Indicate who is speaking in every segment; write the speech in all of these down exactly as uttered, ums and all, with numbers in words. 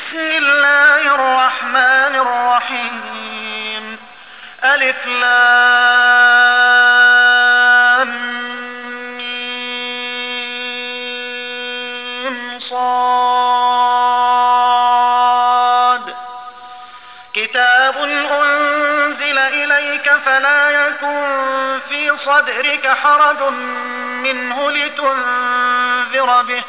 Speaker 1: بسم الله الرحمن الرحيم. ألف لام ميم صاد. كتاب أنزل إليك فلا يكن في صدرك حرج منه لتنذر به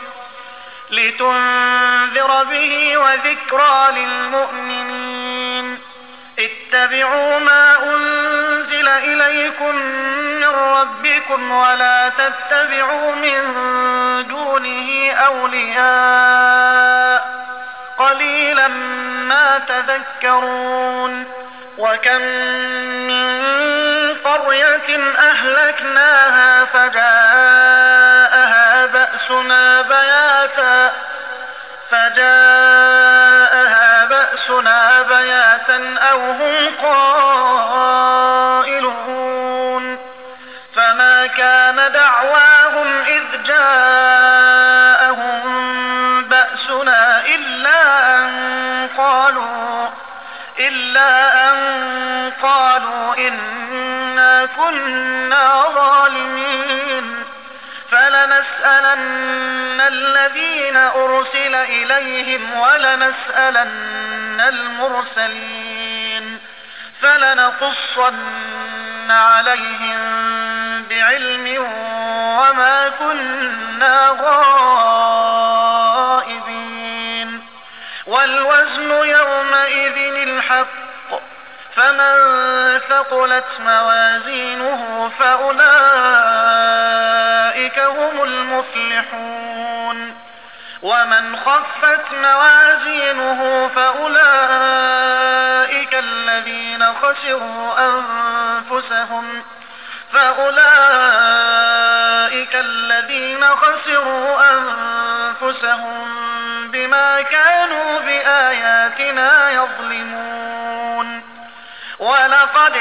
Speaker 1: لتنذر به وذكرى للمؤمنين. اتبعوا ما أنزل إليكم من ربكم ولا تتبعوا من دونه أولياء قليلا ما تذكرون. وكم من قرية أهلكناها فجاءها بأسنا بياتا فجاءها بأسنا بياتا أو هم قائلون. فما كان دعواهم إذ جاءهم بأسنا إلا أن قالوا إلا أن قالوا إنا كنا ظالمين. فلنسألن الذين أرسل إليهم ولنسألن المرسلين فلنقصن عليهم بعلم وما كنا غائبين. والوزن يومئذ الحق فمن ثقلت موازينه فأولئك هم المفلحون. ومن خفت موازينه فأولئك الذين خسروا أنفسهم فأولئك الذين خسروا أنفسهم بما كانوا بآياتنا يظلمون. ولقد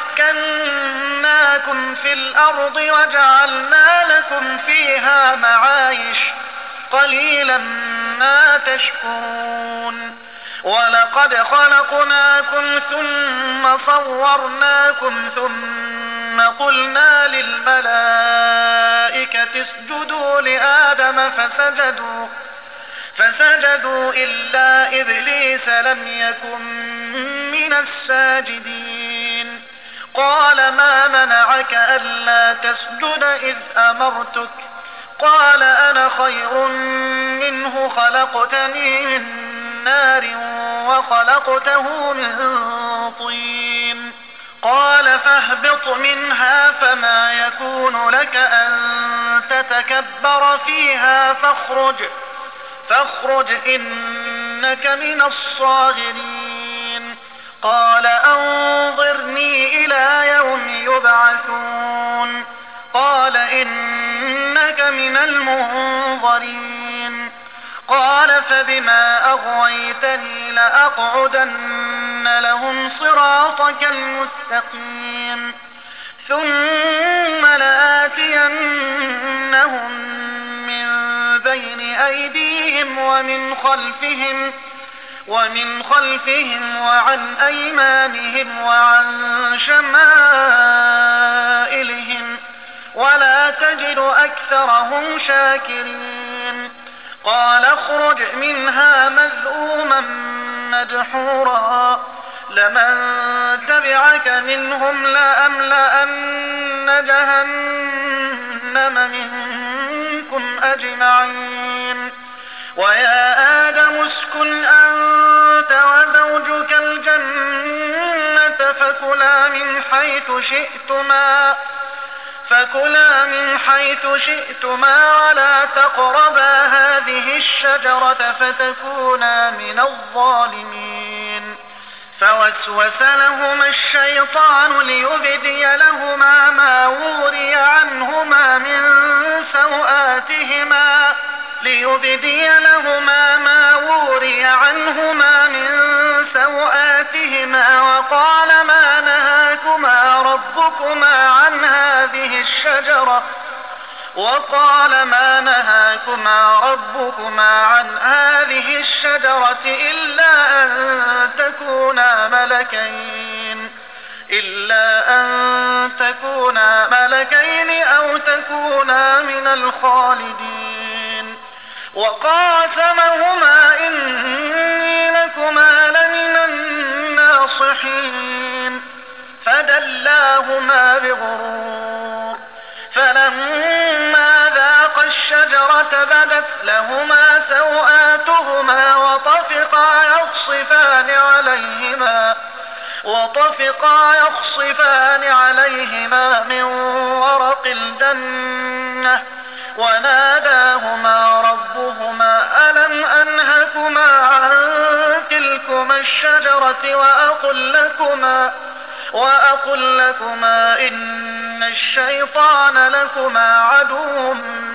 Speaker 1: مكناكم في الأرض وجعلنا لكم فيها معايش قليلا ما تشكرون. ولقد خلقناكم ثم صورناكم ثم قلنا للملائكة اسجدوا لآدم فسجدوا فسجدوا إلا إبليس لم يكن من الساجدين. قال ما منعك ألا تسجد إذ أمرتك؟ قال أنا خير منه خلقتني من نار وخلقته من طين. قال فاهبط منها فما يكون لك أن تتكبر فيها فاخرج فاخرج إنك من الصاغرين. قال أنظرني إلى يوم يبعثون. قال إنك من المنظرين. قال فبما أغويتني لأقعدن لهم صراطك المستقيم ثم لآتينهم من بين أيديهم ومن خلفهم ومن خلفهم وعن أيمانهم وعن شمائلهم ولا تجد أكثرهم شاكرين. قال اخرج منها مذءوما مدحورا لمن تبعك منهم لأملأن جهنم منكم أجمعين. ويا آدم اسكن أنت وزوجك الجنة فكلا من حيث شئتما فكلا من حيث شئتما ولا تقربا هذه الشجرة فتكونا من الظالمين. فوسوس لهما الشيطان ليبدي لهما ما وري عنهما من سوآتهما ليبدي لهما ما وري عنهما من سوآتهما وقال ما نهاكما ربكما عن هذه الشجرة وقال ما نهاكما ربكما عن هذه الشجرة إلا أن تكونا ملكين إلا أن تكونا ملكين أو تكونا من الخالدين وقاسمهما إني لكما لمن الناصحين فدلاهما بغرور فلما ذاقا الشجرة بدت لهما سوآتهما وطفقا يخصفان عليهما وطفقا يخصفان عليهما من ورق الجنة وناداهما ربهما ألم أنهكما عن تلكما الشجرة وأقل لكما وأقل لكما إن الشيطان لكما عدو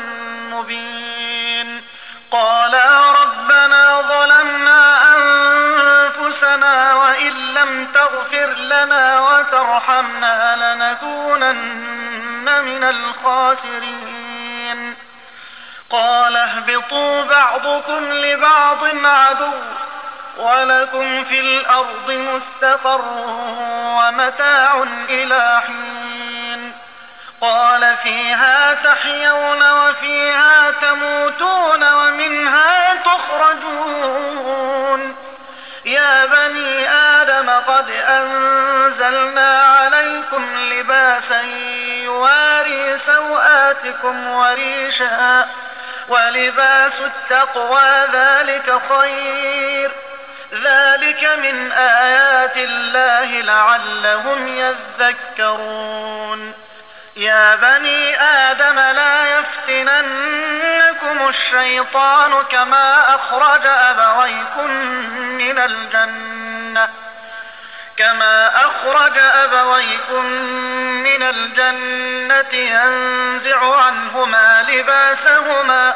Speaker 1: مبين قالا ربنا ظلمنا أنفسنا وإن لم تغفر لنا وترحمنا لنكونن من الخاسرين قال اهبطوا بعضكم لبعض عدو ولكم في الأرض مستقر ومتاع إلى حين قال فيها تحيون وفيها تموتون ومنها تخرجون يا بني آدم قد أنزلنا عليكم لباسا يواري سوآتكم وريشا ولباس التقوى ذلك خير ذلك من آيات الله لعلهم يذكرون يا بني آدم لا يفتننكم الشيطان كما أخرج أبويكم من الجنة كما أخرج أبويكم من الجنة ينزع عنهما لباسهما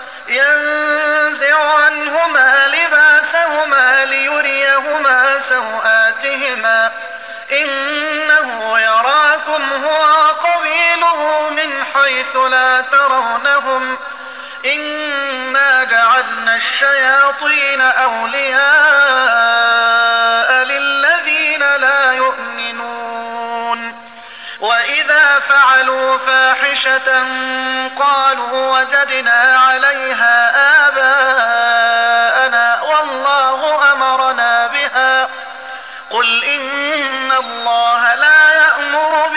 Speaker 1: ينزع عنهما لباسهما ليريهما سوآتهما إنه يراكم هو وقبيله من حيث لا ترونهم إنا جعلنا الشياطين أولياء للذين لا يؤمنون وإذا فعلوا فاحشة قالوا وجدنا عليها آباءنا والله أمرنا بها قل إن الله لا يأمر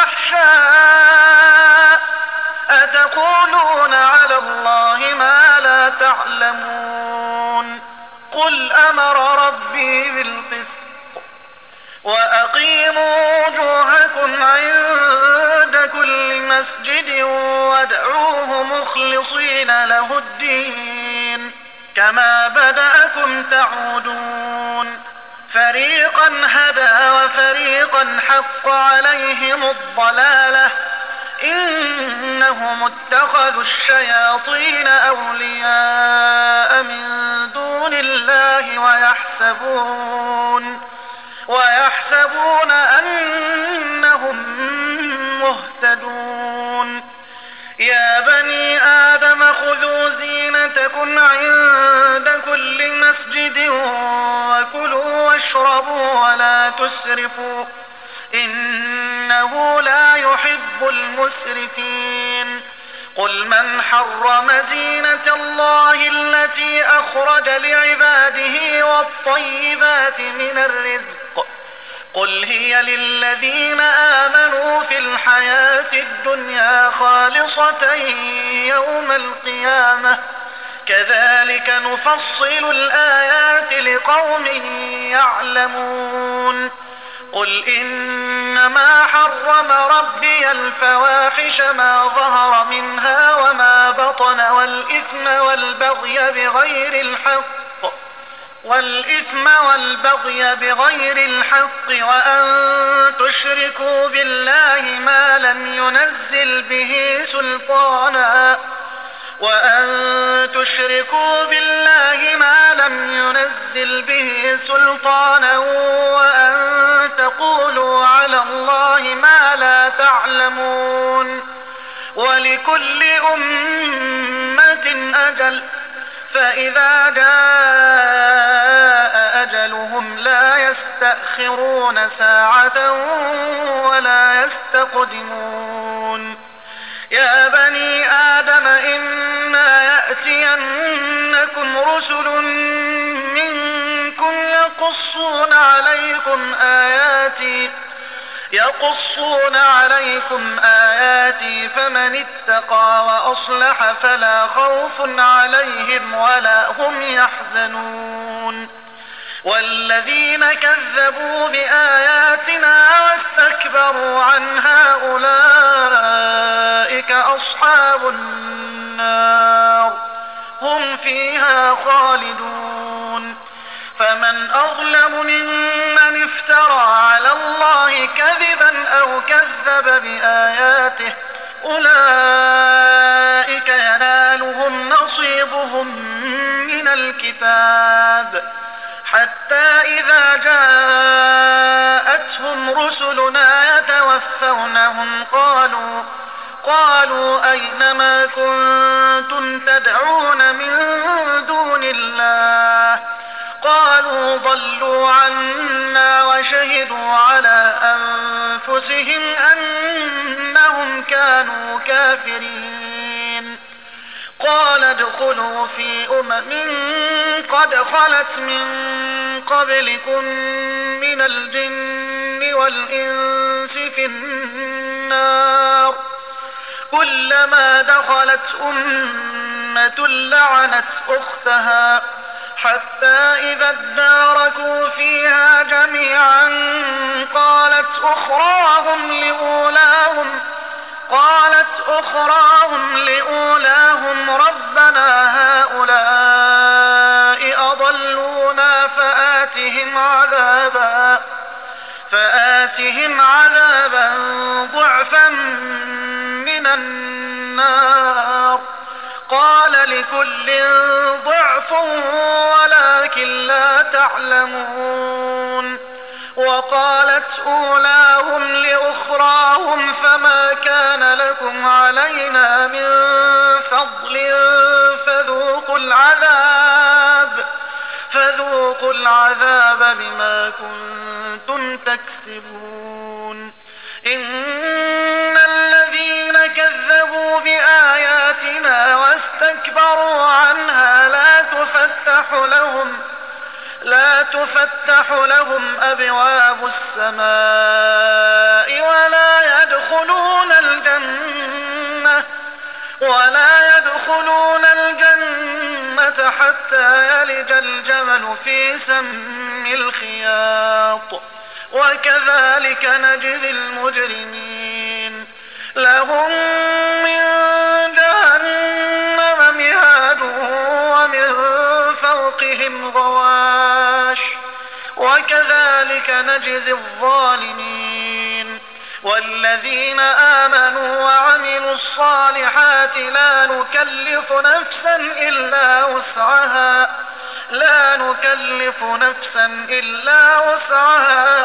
Speaker 1: بالفحشاء أتقولون على الله ما لا تعلمون قل أمر ربي بالقسط وأقيموا وجوهكم عند كل مسجد وادعوه مخلصين له الدين كما بدأكم تعودون فريقا هدى وفريقا حق عليهم الضلالة إنهم اتخذوا الشياطين أولياء من دون الله ويحسبون ويحسبون أنهم مهتدون يا بني آدم خذوا زينتكم عند كل مسجد وكلوا واشربوا ولا تسرفوا إنه لا يحب المسرفين قل من حرم زينة الله التي أخرج لعباده والطيبات من الرزق قل هي للذين آمنوا في الحياة الدنيا خالصة يوم القيامة كذلك نفصل الآيات لقوم يعلمون قل إنما حرم ربي الفواحش ما ظهر منها وما بطن والإثم والبغي بغير الحق والإثم والبغي بغير الحق وأن تشركوا بالله ما لم ينزل به سلطانا وأن تشركوا بالله ما لم ينزل به سلطانا وأن تقولوا على الله ما لا تعلمون ولكل أمة أجل فإذا جاء أجلهم لا يستأخرون ساعة ولا يستقدمون يا بني آدم إما يأتينكم رسل منكم يقصون عليكم آياتي يقصون عليكم آياتي فمن اتقى وأصلح فلا خوف عليهم ولا هم يحزنون والذين كذبوا بآياتنا واستكبروا عنها أولئك أصحاب النار هم فيها خالدون فمن أظلم ممن افترى على الله كذبا أو كذب بآياته أولئك ينالهم نصيبهم من الكتاب حتى إذا جاءتهم رسلنا يتوفونهم قالوا قالوا أين ما كنتم تدعون من دون الله قالوا ضلوا عنا وشهدوا على أنفسهم أنهم كانوا كافرين قال ادخلوا في أمم قد خلت من قبلكم من الجن والإنس في النار كلما دخلت أمة لعنت أختها حتى إذا اداركوا فيها جميعا قالت أخراهم لأولاهم قالت أخراهم لأولاهم ربنا هؤلاء أضلونا فآتهم عذابا فآتهم عذابا ضعفا من النار قال لكل ضعف ولكن لا تعلمون وقالت أولاهم لأخراهم فما كان لكم علينا من فضل فذوقوا العذاب فذوقوا العذاب بما كنتم تكسبون إن الذين كذبوا بآياتنا واستكبروا عنها لا تفتح لهم لا تفتح لهم أبواب السماء ولا يدخلون الجنة ولا يدخلون الجنة حتى يلج الجمل في سم الخياط وكذلك نجزي المجرمين لهم من جهنم مهاد ومن فوقهم غواش وكذلك نجزي الظالمين والذين آمنوا وعملوا الصالحات لا نكلف نفسا إلا وسعها لا نكلف نفسا إلا وسعها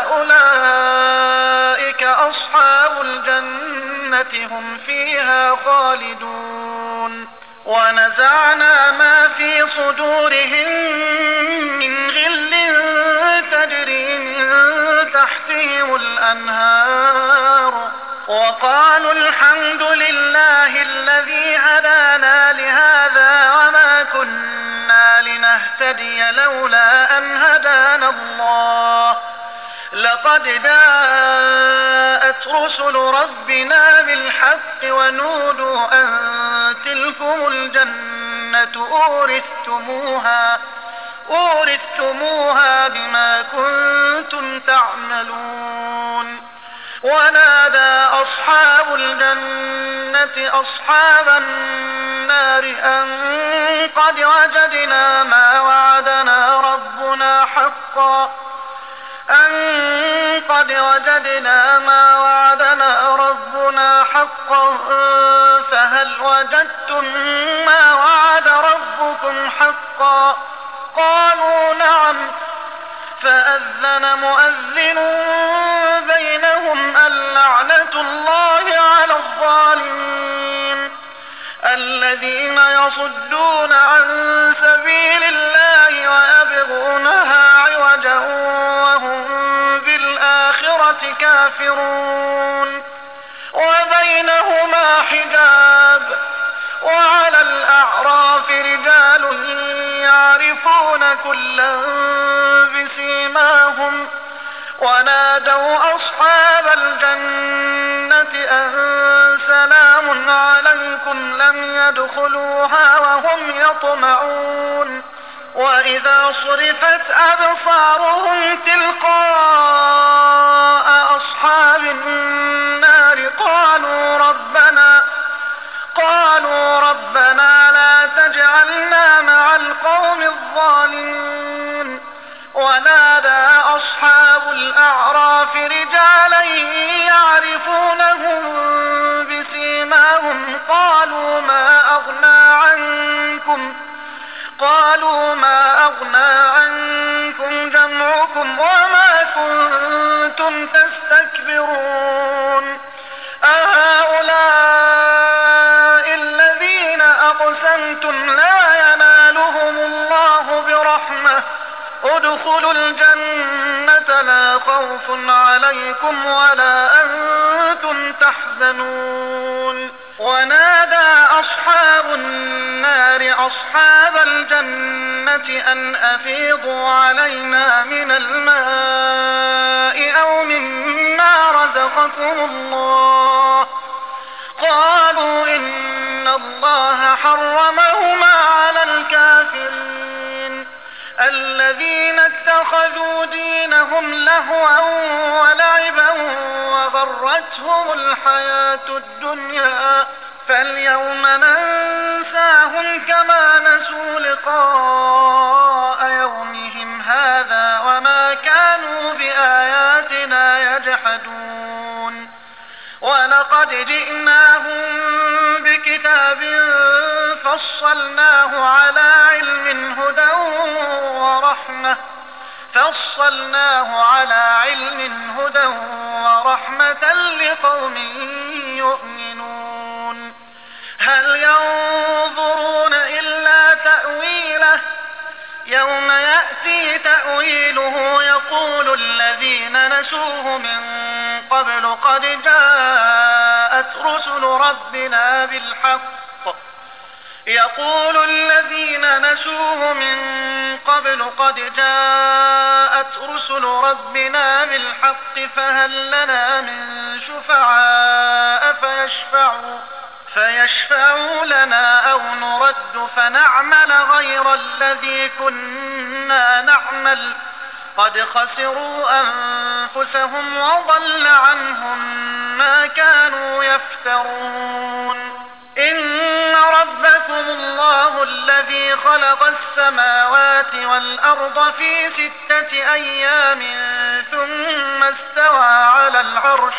Speaker 1: أولئك أصحاب الجنة هم فيها خالدون ونزعنا ما في صدورهم من غل تجري من تحتهم الأنهار وقالوا الحمد لله الذي هدانا لهذا وما كنا لنهتدي لولا أن هدانا الله لقد جاءت رسل ربنا بالحق ونودوا أن تلكم الجنة أورثتموها أورثتموها بما كنتم تعملون ونادى أصحاب الجنة أصحاب النار أن قد وجدنا ما وعدنا ربنا حقا أن قد وجدنا ما وعدنا ربنا حقا فهل وجدتم ما وعد ربكم حقا قالوا نعم فأذن مؤذن بينهم اللعنة الله على الظالمين الذين يصدون عن سبيل الله ويبغونها عوجا وهم بالآخرة كافرون وبينهما حجاب وعلى الأعراف رجال يعرفون كلا بسيماهم ونادوا أصحاب الجنة أن سلام عليكم لم يدخلوها وهم يطمعون وإذا صرفت أبصارهم تلقاء أصحاب النار قالوا ربنا قالوا ربنا لا تجعلنا مع القوم الظالمين ونادى أصحاب الأعراف رجالا يعرفونهم بسيماهم قالوا ما أغنى عنكم قالوا ما أغنى عنكم جمعكم وما كنتم تستكبرون أهؤلاء الذين أقسمتم لا ينالهم الله برحمة ادخلوا الجنة لا خوف عليكم ولا أنتم تحزنون ونادى أصحاب النار أصحاب الجنة أن أفيضوا علينا من الماء أو مما رزقكم الله قالوا إن الله حرمهما على الكافرين الذين اتخذوا دينهم لهوا ولعبا وغرتهم الحياة الدنيا فاليوم ننساهم كما نسوا لقاء يومهم هذا وما كانوا بآياتنا يجحدون ولقد جئناهم بكتاب فصلناه على علم هدى ورحمة فصلناه على علم هدى ورحمة لقوم يؤمنون هل ينظرون إلا تأويله يوم يأتي تأويله يقول الذين نسوه من قبل قد جاءت رسل ربنا بالحق يقول الذين نسوه من قبل قد جاءت رسل ربنا بالحق فهل لنا من شفعاء فيشفعوا فيشفعوا لنا أو نرد فنعمل غير الذي كنا نعمل قد خسروا أنفسهم وضل عنهم ما كانوا يفترون إن ربكم الله الذي خلق السماوات والأرض في ستة أيام ثم استوى على العرش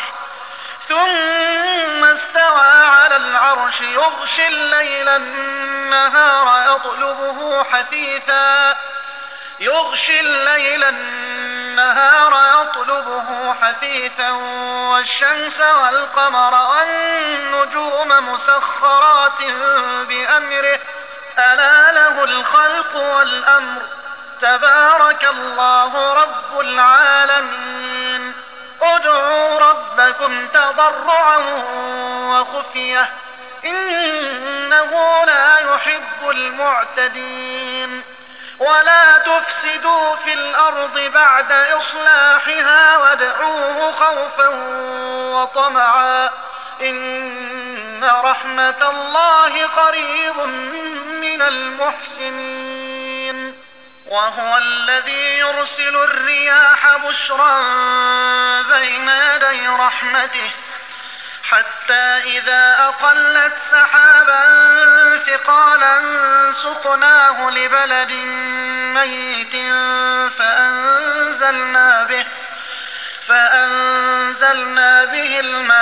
Speaker 1: ثم استوى على العرش يغشي الليل النهار يطلبه حثيثا يغشي الليل النهار يطلبه حثيثا والشمس والقمر والنجوم مسخرات بأمره ألا له الخلق والأمر تبارك الله رب العالمين ادعوا ربكم تضرعا وخفية إنه لا يحب المعتدين ولا تفسدوا في الأرض بعد إصلاحها وادعوه خوفا وطمعا إن رحمة الله قريب من المحسنين وهو الذي يرسل الرياح بشرا بين يدي رحمته حتى إذا أقلت سحابا ثقالا سقناه لبلد ميت فأنزلنا به فأنزلنا به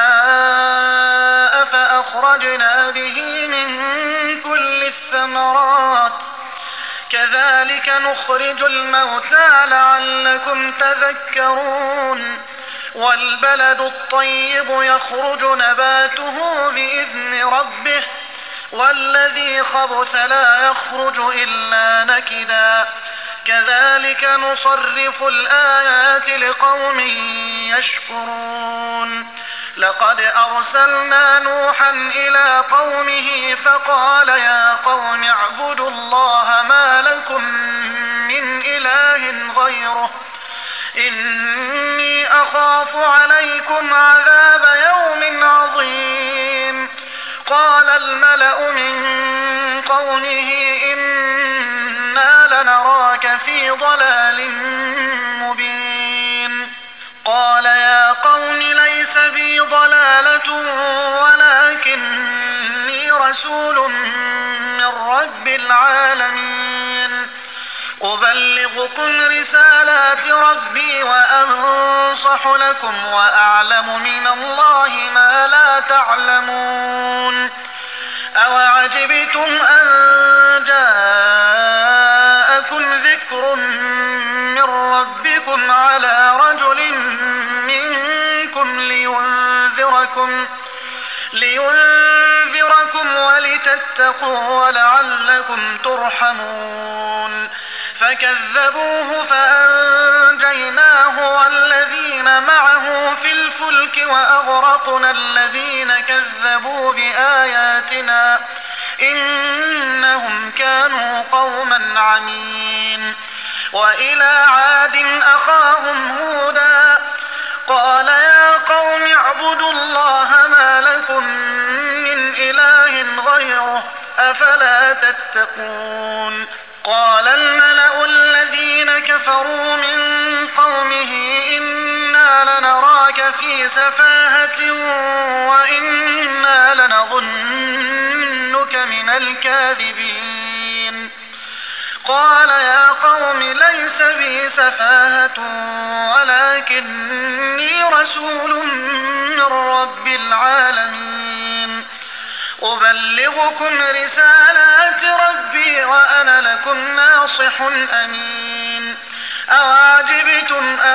Speaker 1: الماء فأخرجنا به من كل الثمرات كذلك نخرج الموتى لعلكم تذكرون والبلد الطيب يخرج نباته بإذن ربه والذي خبث لا يخرج إلا نكدا كذلك نصرف الآيات لقوم يشكرون لقد أرسلنا نوحا إلى قومه فقال يا قوم اعبدوا الله ما لكم من إله غيره إني أخاف عليكم عذاب يوم عظيم قال الملأ من قومه إنا لنراك في ضلال مبين قال يا قوم ليس بي ضلالة ولكني رسول من رب العالمين أبلغكم رسالات ربي وأنصح لكم وأعلم من الله ما لا تعلمون أوعجبتم أن جاءكم ذكر من ربكم على رجل منكم لينذركم لينذركم ولتتقوا ولعلكم ترحمون فكذبوه فأنجيناه والذين معه في الفلك وأغرقنا الذين كذبوا بآياتنا إنهم كانوا قوما عمين وإلى عاد أخاهم هودا قال يا قوم اعبدوا الله ما لكم من إله غيره أفلا تتقون قال الملأ الذين كفروا من قومه إنا لنراك في سفاهة وإنا لنظنك من الكاذبين قال يا قوم ليس بي سفاهة ولكني رسول من رب العالمين أبلغكم رسالات ربي وأنا لكم ناصح أمين أوعجبتم أن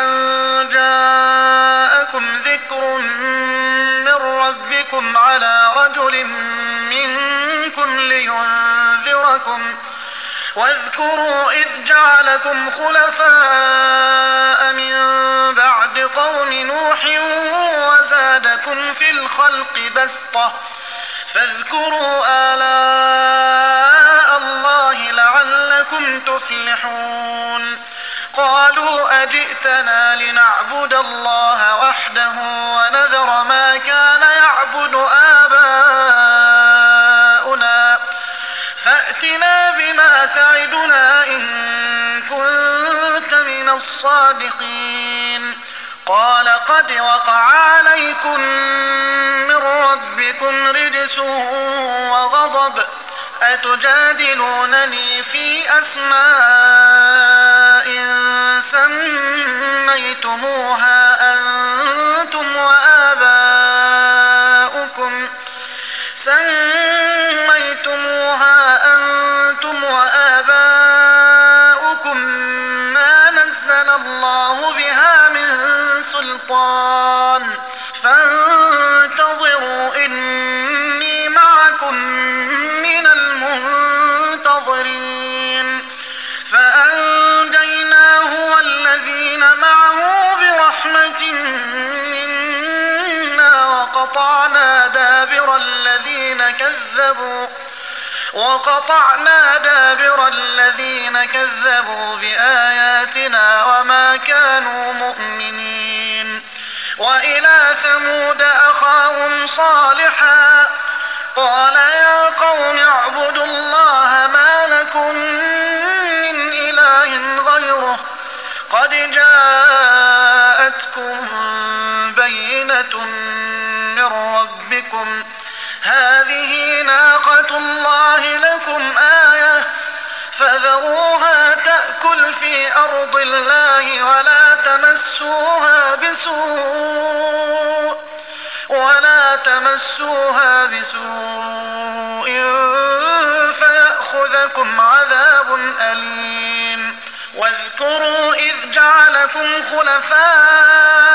Speaker 1: جاءكم ذكر من ربكم على رجل منكم لينذركم واذكروا إذ جعلكم خلفاء من بعد قوم نوح وزادكم في الخلق بسطة فاذكروا آلاء الله لعلكم تفلحون قالوا أجئتنا لنعبد الله وحده ونذر ما كان يعبد آباؤنا فأتنا بما تعدنا إن كنت من الصادقين قال قد وقع عليكم من ربكم رجس وغضب أتجادلونني في أسماء سميتموها أنتم وآباؤكم سميتموها أنتم وآباؤكم ما نزل الله بها من سلطان فانتظروا إني معكم من المنتظرين فأنجيناه والذين معه برحمة منا وقطعنا دابر الذين كذبوا وقطعنا دابر الذين كذبوا بآياتنا وما كانوا مؤمنين وإلى ثمود أخاهم صالحا قال يا قوم اعبدوا الله ما لكم من إله غيره قد جاءتكم بينة من ربكم هذه ناقة الله لكم آية فذروها تأكل في أرض الله ولا تمسوها بسوء ولا تمسوها بسوء فيأخذكم عذاب أليم واذكروا إذ جعلكم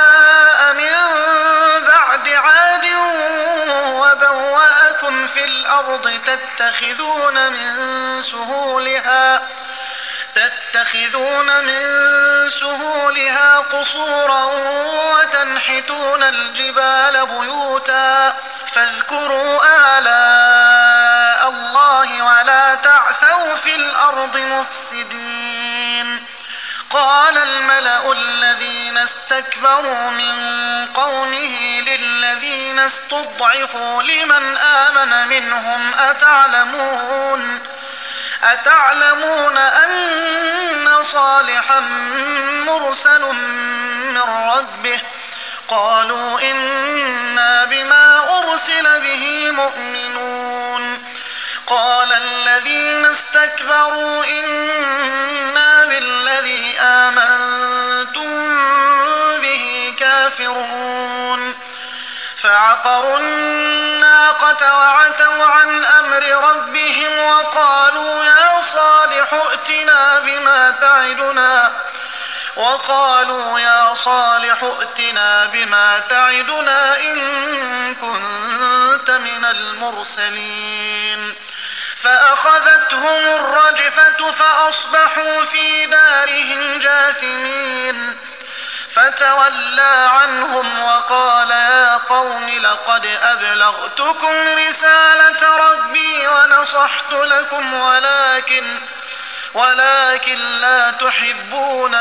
Speaker 1: خلفاء من بعد عاد وبوأكم في الأرض الأرض تتخذون من سهولها تتخذون من سهولها قصورا وتنحتون الجبال بيوتا فاذكروا آلاء الله ولا تعثوا في الأرض مفسدين. قال الملأ الذين استكبروا من قومه للذين استضعفوا لمن آمن منهم أتعلمون أتعلمون أن صالحا مرسل من ربه قالوا إنا بما أرسل به مؤمنون. قال الذين استكبروا إنا بالذي آمنتم به كافرون. فعقروا الناقة وعتوا عن أمر ربهم وقالوا يا صالح ائتنا بما تعدنا وقالوا يا صالح ائتنا بما تعدنا إن كنت من المرسلين. فأخذتهم الرجفة فأصبحوا في دارهم جاثمين. فتولى عنهم وقال يا قوم لقد أبلغتكم رسالة ربي ونصحت لكم ولكن ولكن لا تحبون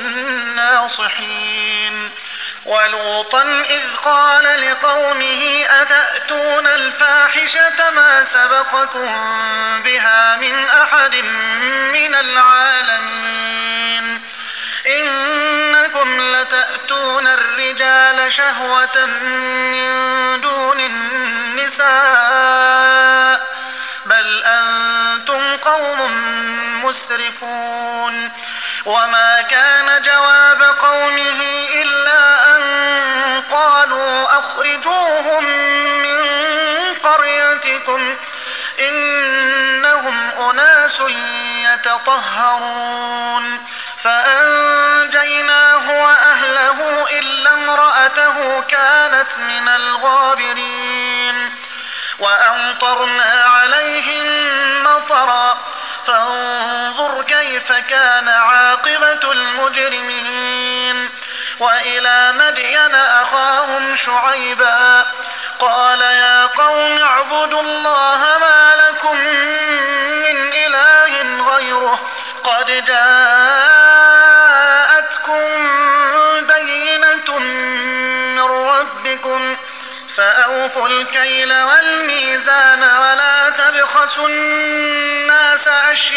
Speaker 1: الناصحين. ولوطا إذ قال لقومه أتأتون الفاحشة ما سبقكم بها من أحد من العالمين إنكم لتأتون الرجال شهوة من دون النساء بل أنتم قوم مسرفون. وما كان جواب قومه إلا أن قالوا أخرجوهم من قريتكم إنهم أناس يتطهرون. فأنجيناه وأهله إلا امرأته كانت من الغابرين. وأمطرنا عليهم مطرا فانظر كيف كان عاقبة المجرمين. وإلى مدين أخاهم شعيبا قال يا قوم اعبدوا الله ما لكم من إله غيره قد جاءتكم بينة من ربكم فأوفوا الكيل والميزان ولا تبخسوا الناس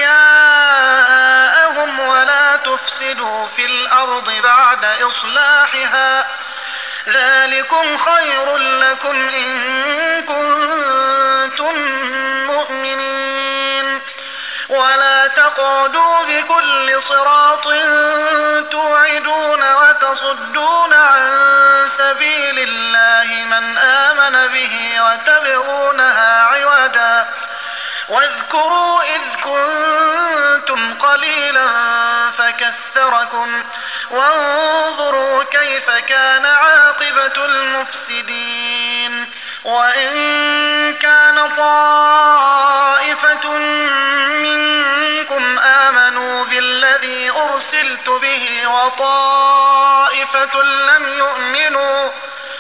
Speaker 1: أشياءهم ولا تفسدوا في الأرض بعد إصلاحها ذلكم خير لكم إن كنتم مؤمنين. ولا تقعدوا بكل صراط توعدون وتصدون عن سبيل الله من آمن به وتبغونها عوجا واذكروا إذ كنتم قليلا فكثركم وانظروا كيف كان عاقبة المفسدين. وإن كان طائفة منكم آمنوا بالذي أرسلت به وطائفة لم يؤمنوا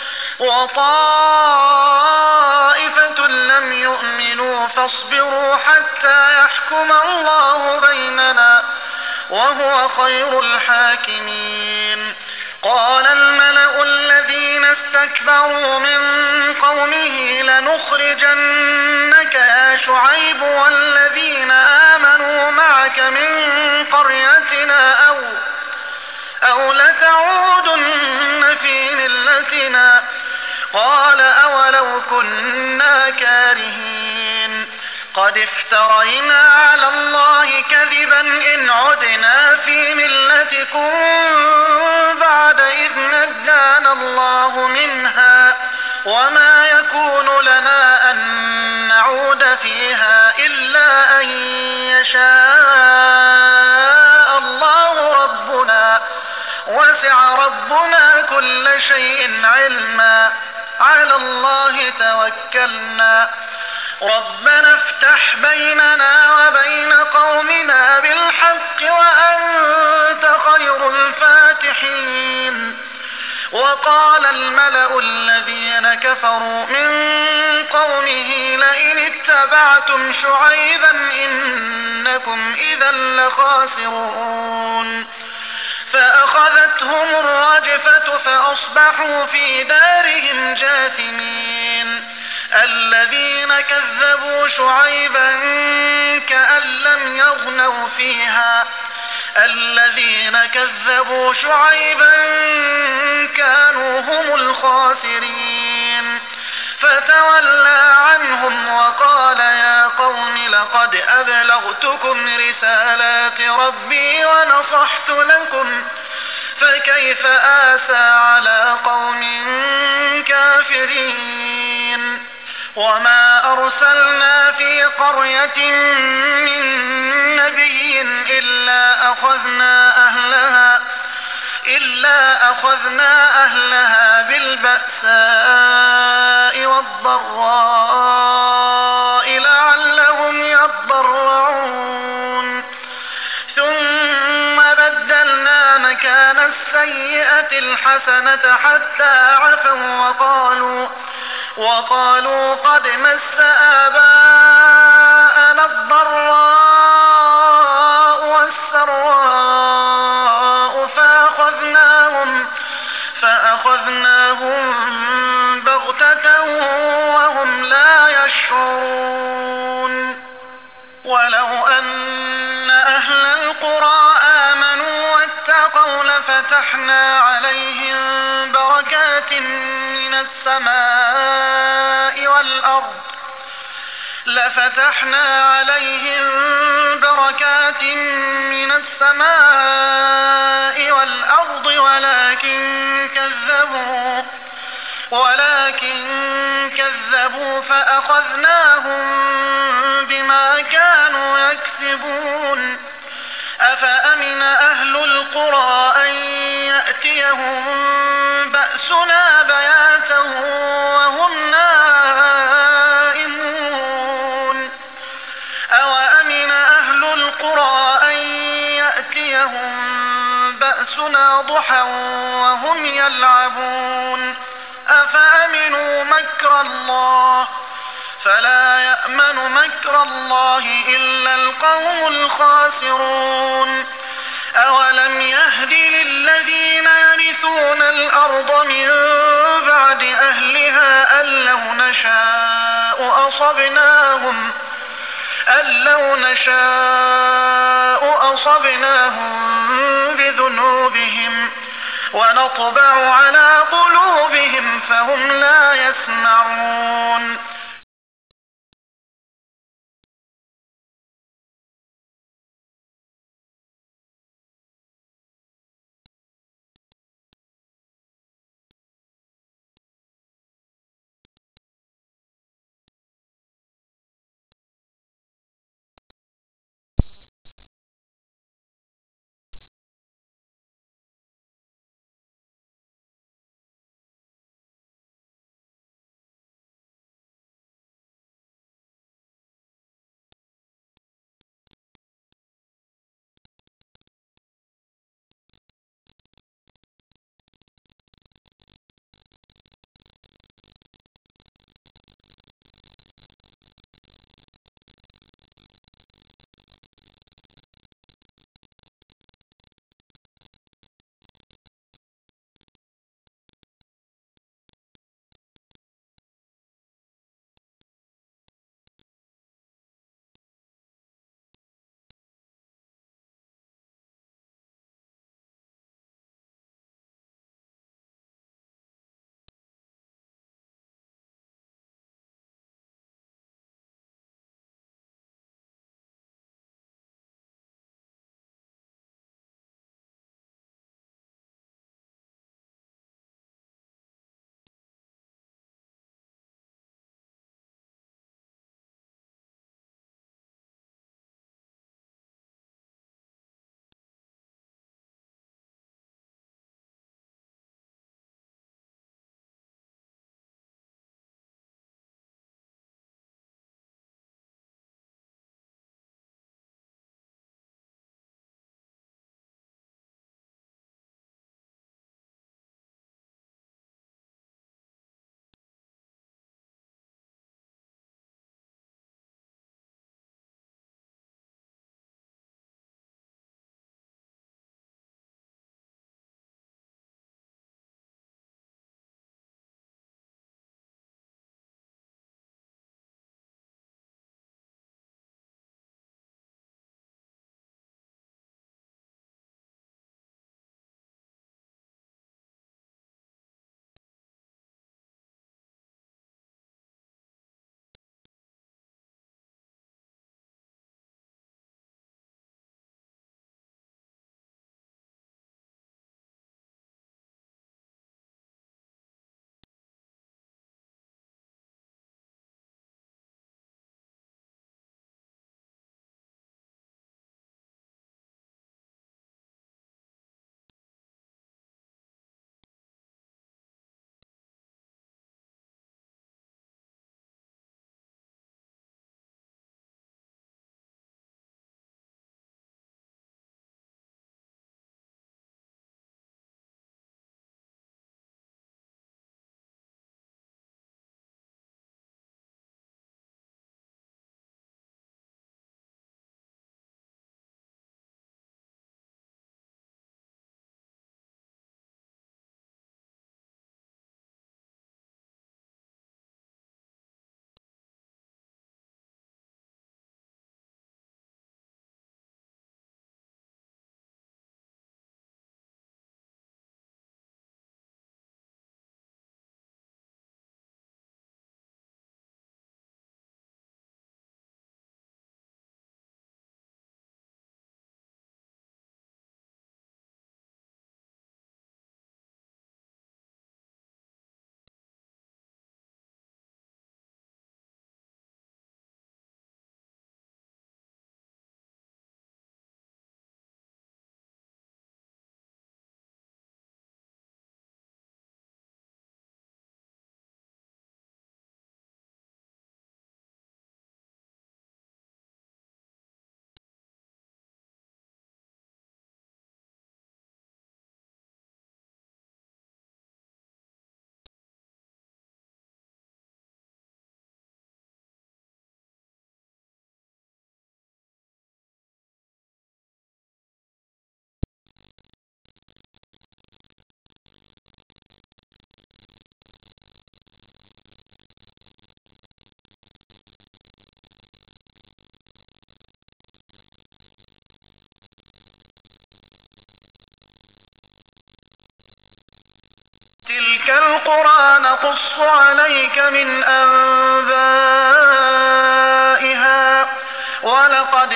Speaker 1: وطائفة لم يؤمنوا فاصبروا حتى يحكم الله بيننا وهو خير الحاكمين. قال الملأ الذين استكبروا من قومه لنخرجنك يا شعيب والذين آمنوا معك من قريتنا أو أو لتعودن في ملتنا. قال أولو كنا كارهين قد افترينا على الله كذبا إن عدنا في ملتكم بعد إذ نجانا الله منها وما يكون لنا أن نعود فيها إلا أن يشاء الله ربنا وسع ربنا كل شيء علما على الله توكلنا ربنا افتح بيننا وبين قومنا بالحق وأنت خير الفاتحين. وقال الملأ الذين كفروا من قومه لئن اتبعتم شعيبا إنكم إذا لخاسرون. فأخذتهم الرجفة فأصبحوا في دارهم جاثمين. الذين كذبوا شعيبا كأن لم يغنوا فيها الذين كذبوا شعيبا كانوا هم الخاسرين. فتولى عنهم وقال يا قوم لقد أبلغتكم رسالات ربي ونصحت لكم فكيف آسى على قوم كافرين. وما أرسلنا في قرية من نبي إلا أخذنا أهلها إلا أخذنا أهلها بالبأساء والضراء لعلهم يضرعون. ثم بدلنا مكان السيئة الحسنة حتى عفوا وقالوا وقالوا قد مس آباءنا الضراء والسراء فأخذناهم فأخذناهم بغتة وهم لا يشعرون. ولو أن أهل القرى آمنوا واتقوا لفتحنا عليهم بركات من السماء والأرض لفتحنا عليهم بركات من السماء والأرض ولكن كذبوا ولكن كذبوا فأخذناهم بما كانوا يكسبون. أفأمن أهل القرى أن يأتيهم بأسنا بياتا وهم نائمون. أوأمن أهل القرى أن يأتيهم بأسنا ضحى وهم يلعبون. أفأمنوا مكر الله فلا يأمن مكر الله إلا القوم الخاسرون. أولم يهد للذين يرثون الأرض من بعد أهلها أن لو نشاء أصبناهم أن لو نشاء أصبناهم بذنوبهم ونطبع على قلوبهم فهم لا يسمعون. القرى نقص عليك من أنبائها ولقد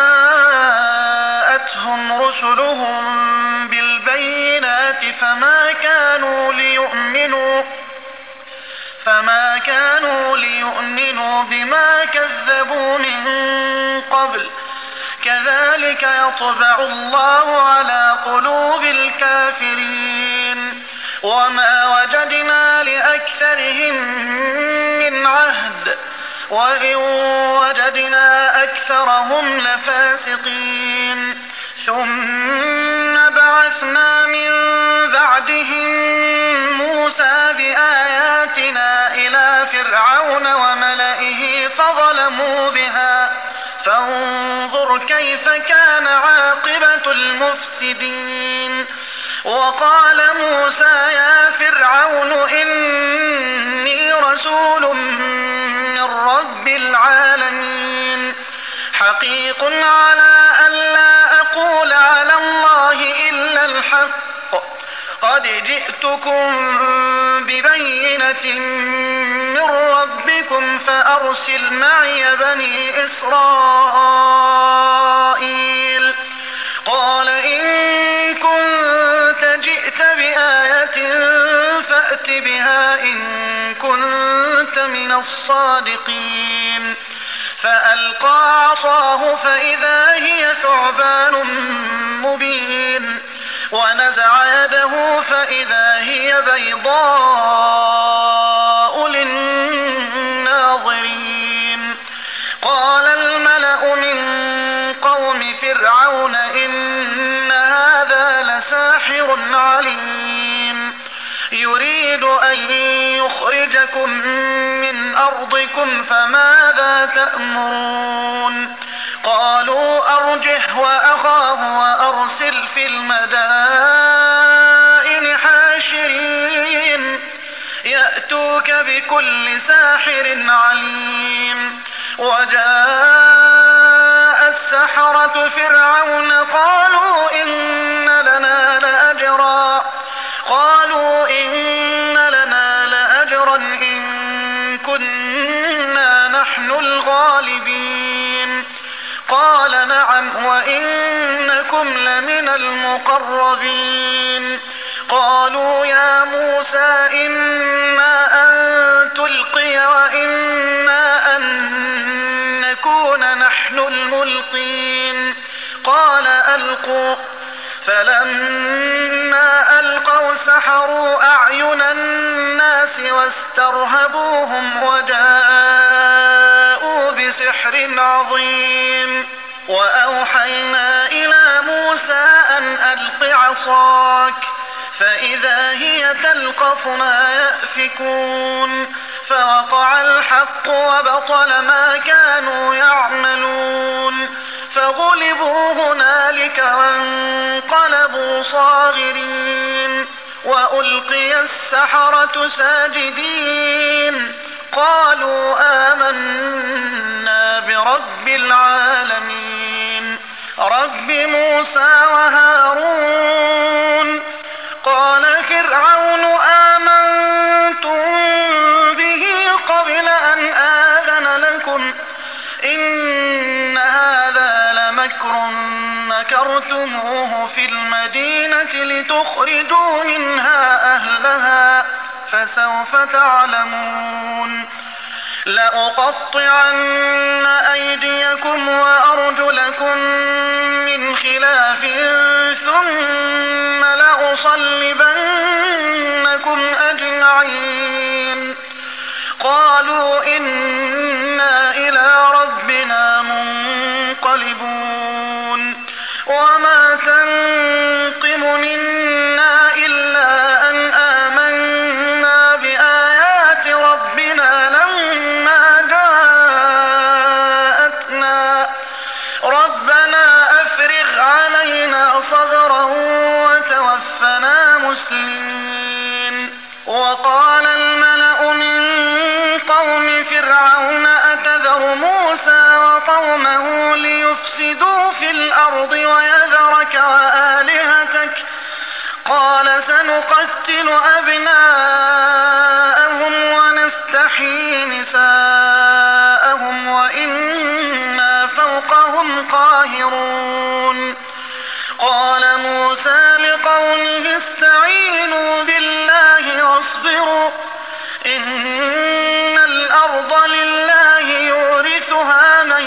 Speaker 1: جاءتهم رسلهم بالبينات فما كانوا ليؤمنوا فما كانوا ليؤمنوا بما كذبوا من قبل كذلك يطبع الله على قلوب الكافرين وما وجدنا لأكثرهم من عهد وإن وجدنا أكثرهم لفاسقين ثم بعثنا من بعدهم موسى بآياتنا إلى فرعون وملئه فظلموا بها فانظر كيف كان عاقبة المفسدين وقال موسى يا فرعون إني رسول من رب العالمين حقيق على أن لا أقول على الله إلا الحق قد جئتكم ببينة من ربكم فأرسل معي بني إسرائيل قال إن كنت جئت بآية فأت بها إن كنت من الصادقين فألقى عصاه فإذا هي ثعبان مبين ونزع يده فإذا هي بيضاء للناظرين قال الملأ من قوم فرعون إن هذا لساحر عليم يريد أن يخرجكم من أرضكم فماذا تأمرون قالوا أرجه وأخاه وأرسل في المدائن حاشرين يأتوك بكل ساحر عليم وجاء السحرة فرعون قالوا إن لنا لأجرا قالوا إن لنا لأجرا إن كنا نحن الغالبين قال نعم وإنكم لمن المقربين قالوا يا موسى إما أن تلقي وإما أن نكون نحن الملقين قال ألقوا فلما ألقوا سحروا أعين الناس واسترهبوهم وجاءوا بسحر عظيم وأوحينا إلى موسى أن ألق عصاك فإذا هي تلقف ما يأفكون فوقع الحق وبطل ما كانوا يعملون فغلبوا هنالك وانقلبوا صاغرين وألقي السحرة ساجدين قالوا آمنا برب العالمين رب موسى وهارون قال فرعون آمنتم به قبل أن آذن لكم إن هذا لمكر مكرتموه في المدينة لتخرجوا منها أهلها فسوف تعلمون لأقطعن أيديكم وأرجلكم من خلاف ثم لأصلبنكم أجمعين قالوا إنا إلى ربنا منقلبون وما تنقم منا إلا أن آمنا بآيات ربنا لما جاءتنا ربنا أفرغ علينا صبرا وتوفنا مسلمين وقال الملأ من قوم فرعون أتذر موسى وقومه ليفسدوا في الأرض ويذرك وآلهتك قال سنقتل أبناءهم فاستعينوا بالله واصبروا إن الأرض لله يورثها من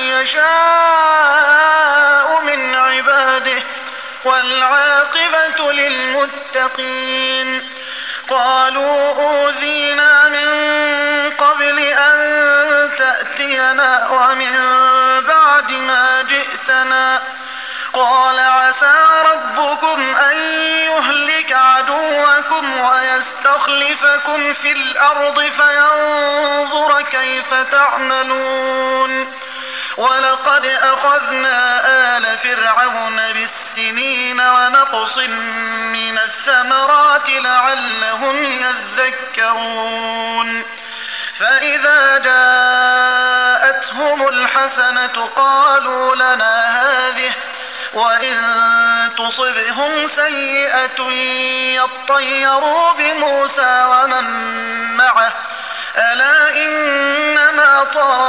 Speaker 1: يشاء من عباده والعاقبة للمتقين. قالوا أوذينا من قبل أن تأتينا ومن بعد ما جئتنا قال عسى ربكم أن يهلك عدوكم ويستخلفكم في الأرض فينظر كيف تعملون. ولقد أخذنا آل فرعون بالسنين ونقص من الثمرات لعلهم يذكرون. فإذا جاءتهم الحسنة قالوا لنا هذه وإن تصبهم سيئة يطيروا بموسى ومن معه ألا إنما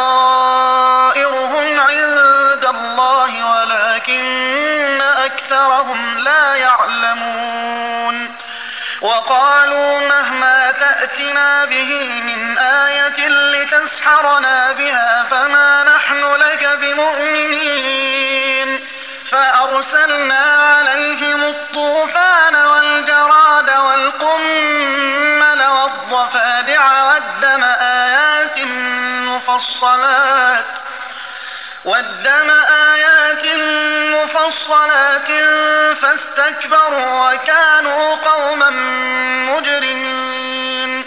Speaker 1: طائرهم عند الله ولكن أكثرهم لا يعلمون. وقالوا مهما تأتنا به من آية لتسحرنا بها فما نحن لك بمؤمنين. فأرسلنا عليهم الطوفان والجراد والقمل والضفادع والدم آيات مفصلات والدم آيات مفصلات فاستكبروا وكانوا قوما مجرمين.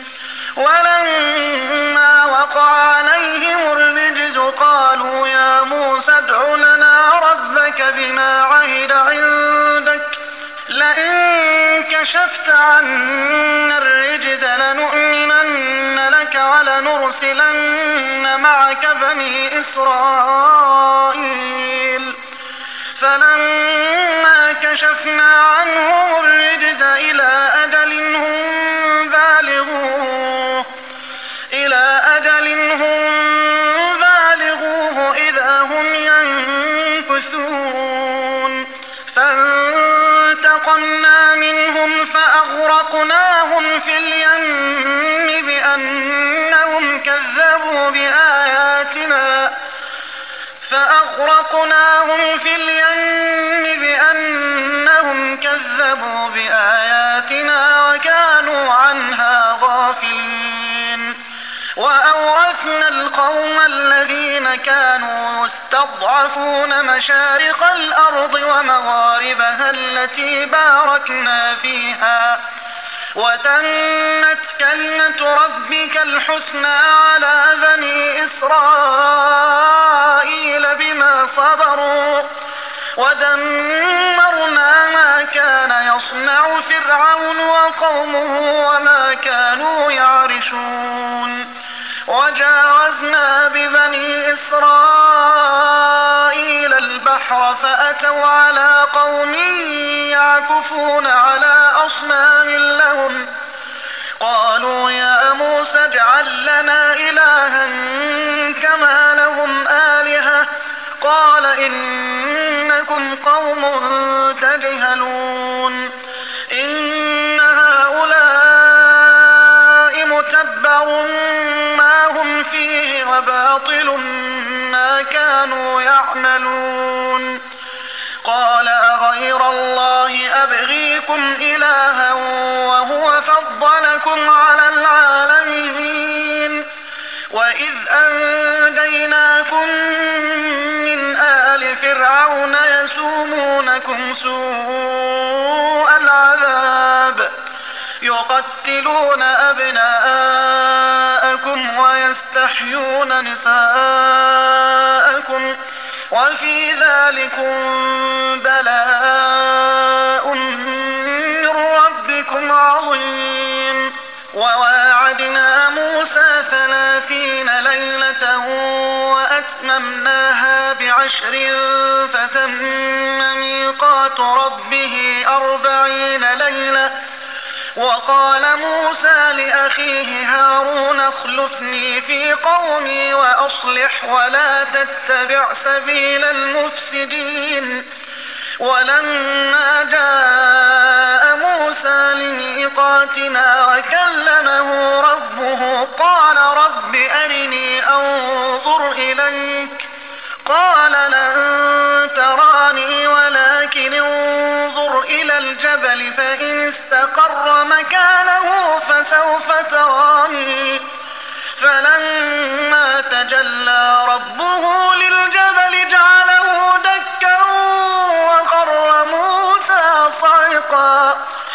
Speaker 1: ولما وقع عليهم الرجز قالوا يا موسى ادع لنا ربك بما عهد عندك لئن كشفت عنا الرجز لنؤمنن لك ولنرسلن معك بني إسرائيل. فلما كشفنا عنهم الرجز إلى أجل هم بالغوه إلى أجل هم بالغوه إذا هم ينكثون. فانتقمنا منهم فأغرقناهم في اليم بأنهم كذبوا بآياتنا فأغرقناهم في اليم بأنهم كذبوا بآياتنا وكانوا عنها غافلين. وأورثنا القوم الذين كانوا يستضعفون مشارق الأرض ومغاربها التي باركنا فيها وتمت كلمة ربك الحسنى على بني إسرائيل بما صبروا ودمرنا ما كان يصنع فرعون وقومه وما كانوا يعرشون. وجاوزنا ببني إسرائيل البحر فأتوا على قوم يعكفون على أصنام لهم قالوا يا موسى اجعل لنا إلها كما لهم آلهة قال إنكم قوم تجهلون. إن هؤلاء متبر ما هم فيه وباطل ما كانوا يعملون. قال أغير الله أبغيكم إلها وهو فضلكم على العالمين. وإذ أنجيناكم من آل فرعون يسومونكم سوء العذاب يقتلون أبناءكم ويستحيون نساءكم وفي ذلكم بلاء من ربكم عظيم. وواعدنا موسى ثلاثين ليلة وأتممناها بعشر فتم ميقات ربه أربعين ليلة. وقال موسى لأخيه هارون اخلفني في قومي وأصلح ولا تتبع سبيل المفسدين. ولما جاء موسى لميقاتنا وكلمه ربه قال رب أرني أنظر إليك قال لن تراني ولكن انظر إلى الجبل فإن استقر مكانه فسوف تراني فلما تجلى ربه للجبل جعله دكا وخر موسى صعقا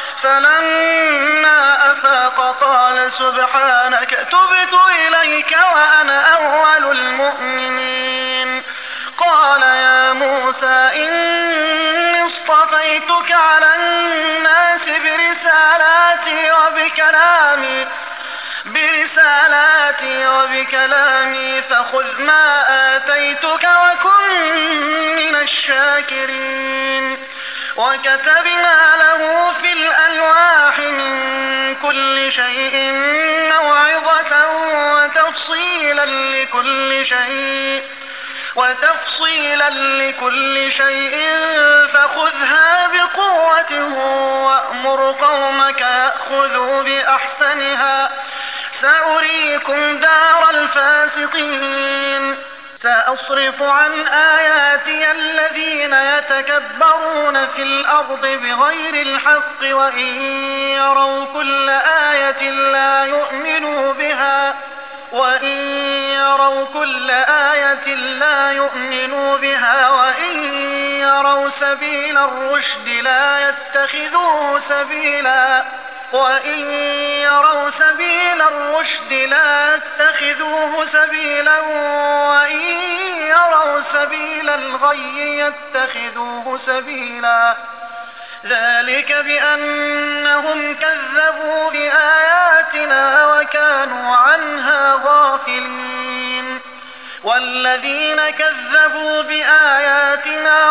Speaker 1: فلما أفاق قال سبحانك تبت إليك وأنا أول المؤمنين قال يا موسى إني اصطفيتك على الناس برسالاتي وبكلامي برسالاتي وبكلامي فخذ ما آتيتك وكن من الشاكرين وكتبنا له في الألواح من كل شيء موعظة وتفصيلا لكل شيء وتفصيلا لكل شيء فخذها بقوة وأمر قومك يأخذوا بأحسنها سأريكم دار الفاسقين سأصرف عن آياتي الذين يتكبرون في الأرض بغير الحق وإن يروا كل آية لا يؤمنوا بها وإن يروا كل آية لا يؤمنوا بها وإن يروا سبيل الرشد لا يتخذوه سبيلا وإن يروا سبيل الرشد لا يتخذوه سبيلا وإن يروا سبيل الغي يتخذوه سبيلا ذلك بأنهم كذبوا بآياتنا وكانوا عنها غافلين والذين كذبوا بآياتنا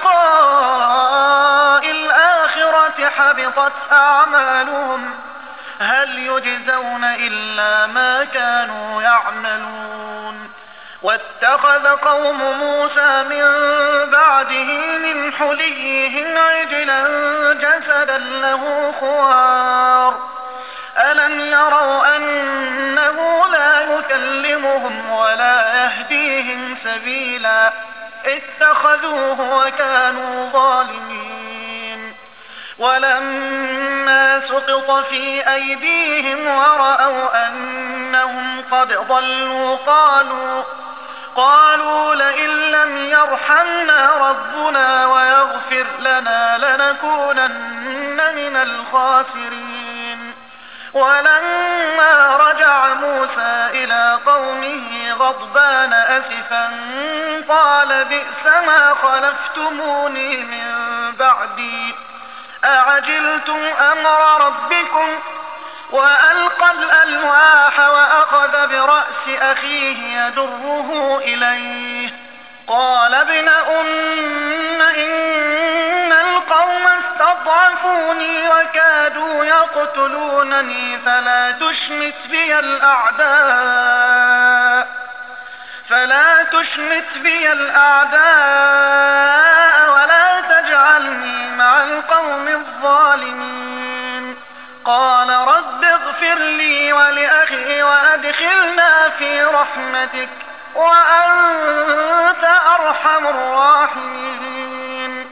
Speaker 1: ولقاء الآخرة حبطت أعمالهم هل يجزون إلا ما كانوا يعملون واتخذ قوم موسى من بعده من حليهم عجلا جسدا له خوار ألم يروا أنه لا يكلمهم ولا يهديهم سبيلا اتخذوه وكانوا ظالمين ولما سقط في أيديهم ورأوا أنهم قد ضلوا قالوا قالوا لئن لم يرحمنا ربنا ويغفر لنا لنكونن من الخاسرين ولما رجع موسى إلى قومه غضبان أسفا قال بئس ما خلفتموني من بعدي أعجلتم أمر ربكم وألقى الألواح وأخذ برأس أخيه يجره إليه قال ابن أم إن القوم استضعفوني وكادوا يقتلونني فلا تشمت بي الأعداء فلا تشمت بي الأعداء ولا تجعلني مع القوم الظالمين قال رب اغفر لي ولأخي وأدخلنا في رحمتك وأنت أرحم الراحمين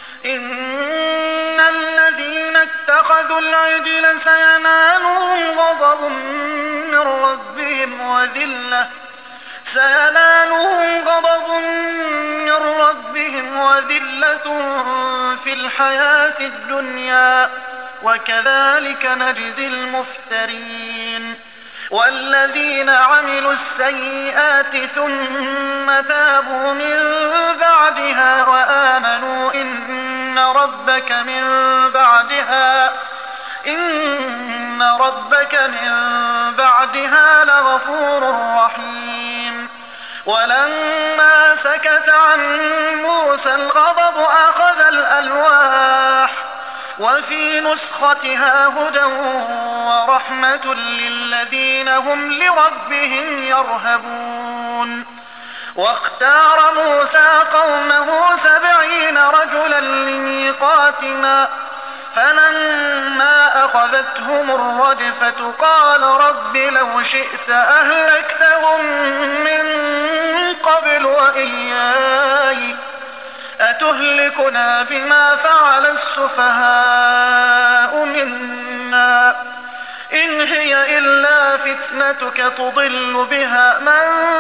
Speaker 1: إن الذين اتخذوا العجل سينالهم غضب من ربهم وذلة سينالهم غضب من ربهم وذلة في الحياة الدنيا وكذلك نجزي المفترين والذين عملوا السيئات ثم تابوا من بعدها وآمنوا إن ربك من بعدها إن ربك من بعدها لغفور رحيم ولما سكت عن موسى الغضب أخذ الألواح وفي نسختها هدى ورحمة للذين هم لربهم يرهبون واختار موسى قومه سبعين رجلا لميقاتنا فلما فأخذتهم الرجفة قال رب لو شئت أهلكتهم من قبل وإياي أتهلكنا بما فعل السفهاء منا إن هي إلا فتنتك تضل بها من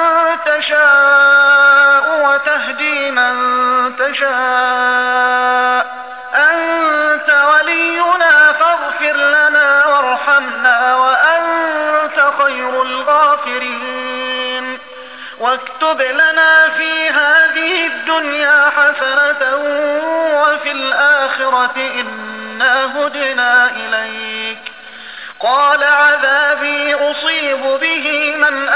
Speaker 1: تشاء وتهدي من تشاء أنت ولينا فاغفر لنا وارحمنا وأنت خير الغافرين واكتب لنا في هذه الدنيا حسنة وفي الآخرة إنا هدنا إليك قال عذابي أصيب به من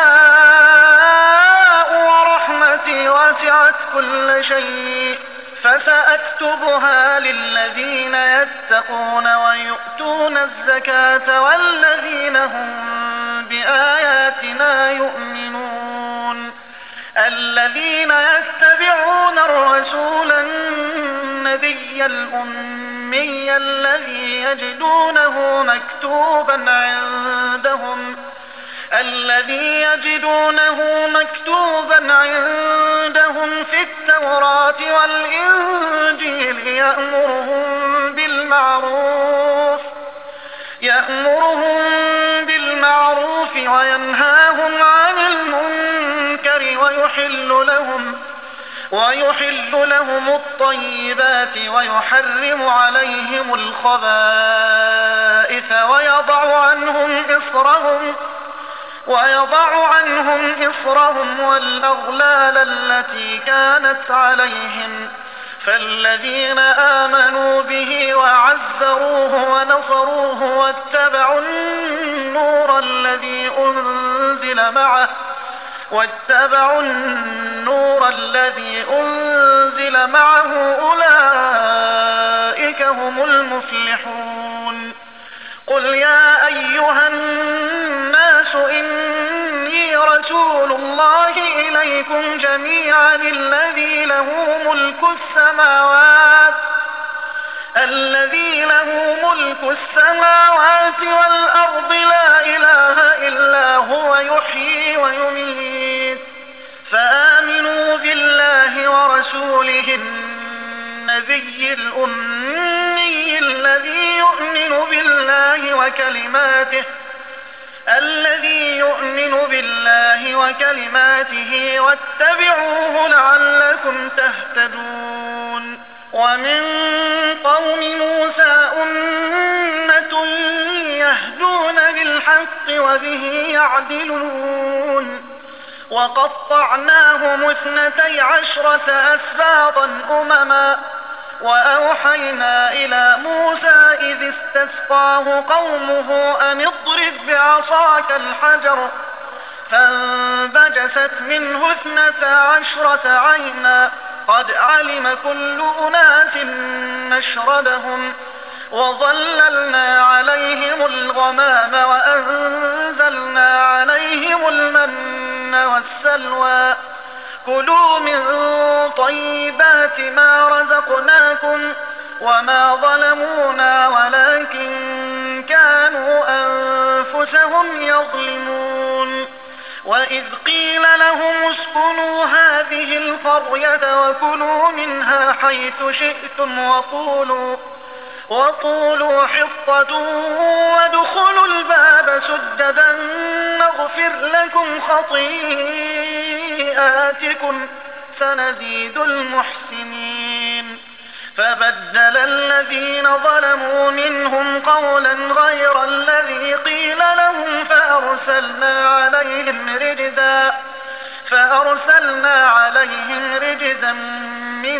Speaker 1: أشاء ورحمتي وسعت كل شيء فسأكتبها للذين يتقون ويؤتون الزكاة والذين هم بآياتنا يؤمنون الذين يتبعون الرسول النبي الأمي الذي يجدونه مكتوبا عندهم الذي يجدونه مكتوبا عندهم في التوراة والإنجيل يأمرهم بالمعروف يأمرهم بالمعروف وينهاهم عن المنكر ويحل لهم ويحل لهم الطيبات ويحرم عليهم الخبائث ويضع عنهم إصرهم ويضع عنهم إصرهم والأغلال التي كانت عليهم فالذين آمنوا به وعزروه ونصروه واتبعوا النور الذي أنزل معه واتبعوا النور الذي أنزل معه أولئك هم المفلحون قل يا أيها الناس إني رسول الله إليكم جميعا الذي له ملك السماوات الذي له ملك السماوات والأرض لا إله إلا هو يحيي ويميت فآمنوا بالله ورسوله النبي الأمي الذي يؤمن بالله وكلماته الذي يؤمن بالله وكلماته واتبعوه لعلكم تهتدون ومن قوم موسى أمة يهدون بالحق وبه يعدلون وقطعناهم اثنتي عشرة أسباطا أمما وأوحينا إلى موسى إذ استسقاه قومه أن اضرب بعصاك الحجر فانبجست منه اثنتا عشرة عينا قد علم كل أناس مشربهم وظللنا عليهم الغمام وأنزلنا عليهم المن والسلوى كلوا من طيبات ما رزقناكم وما ظلمونا ولكن كانوا أنفسهم يظلمون وإذ قيل لهم اسكنوا هذه القرية وكلوا منها حيث شئتم وقولوا وقولوا حطة وادخلوا الباب سجدا نغفر لكم خطيئاتكم سنزيد المحسنين فبدل الذين ظلموا منهم قولا غير الذي قيل لهم فأرسلنا عليهم رجزا فأرسلنا عليهم رجزا من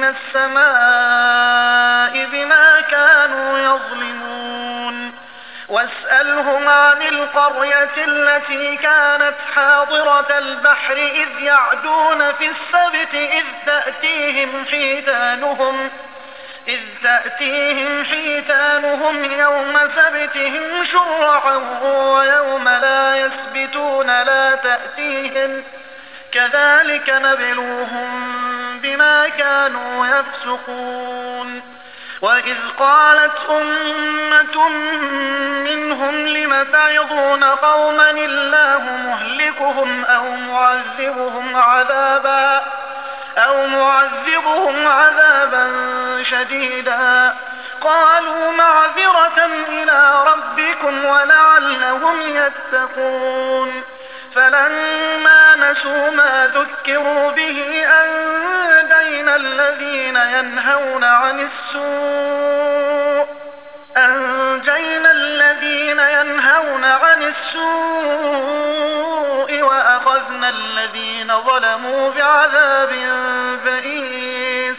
Speaker 1: السماء بما كانوا يظلمون واسألهم عن القرية التي كانت حاضرة البحر إذ يعدون في السبت إذ تأتيهم حيتانهم إذ تأتيهم حيتانهم يوم سبتهم شرعا ويوم لا يسبتون لا تأتيهم كذلك نبلوهم بما كانوا يفسقون وإذ قالت أمة منهم لم تعظون قوما الله مهلكهم أو معذبهم عذابا أو معذبهم عذابا شديدا قالوا معذرة إلى ربكم ولعلهم يتقون فلما نسوا ما ذكروا به أنجينا الذين ينهون عن السوء أنجينا الذين ينهون عن السوء وأخذنا الذين ظلموا بعذاب بئيس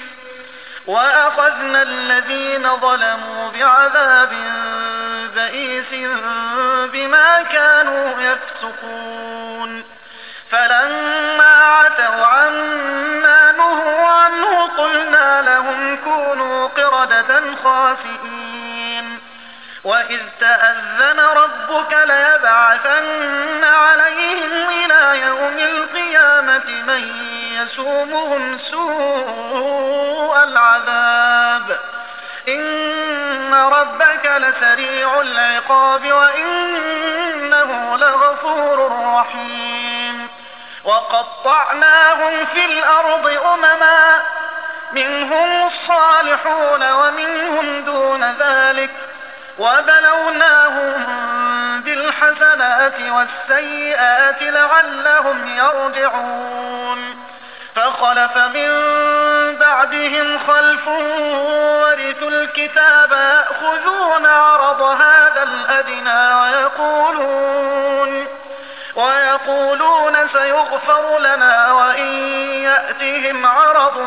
Speaker 1: وأخذنا الذين ظلموا بعذاب بئيس بما كانوا يفسقون فلما عتوا عما نهوا عنه قلنا لهم كونوا قردة خاسئين وإذ تأذن ربك ليبعثن عليهم إلى يوم القيامة من يسومهم سوء العذاب إن ربك لسريع العقاب وإنه لغفور رحيم وقطعناهم في الأرض أمما منهم الصالحون ومنهم دون ذلك وبلوناهم بالحسنات والسيئات لعلهم يرجعون فخلف من بعدهم خلف ورثوا الكتاب يأخذون عرض هذا الأدنى ويقولون ويقولون سيغفر لنا وإن يأتهم عرض